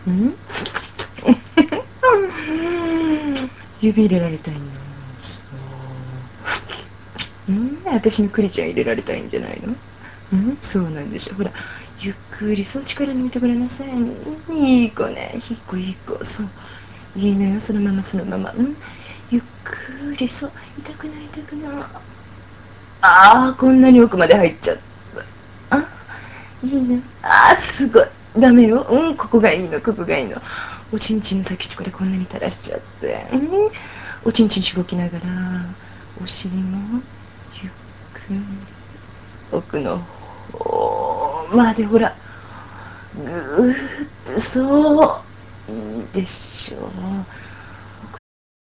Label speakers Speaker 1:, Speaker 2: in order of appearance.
Speaker 1: ん指入れられたいの。私のクリちゃん入れられたいんじゃないの？そうなんでしょ。ほら、ゆっくりそう力抜いてごらんなさい。いい子ね。いい子いい子。そう。いいのよ。そのままそのまま。ゆっくりそう。痛くない痛くない。ああ、こんなに奥まで入っちゃった。あ、いいね。ああ、すごい。ダメよ。ここがいいの、ここがいいの。おちんちんの先っちょからこんなに垂らしちゃって。おちんちんしごきながら、お尻もゆっくり奥の方までほら、ぐーっと、そう。いいでしょう。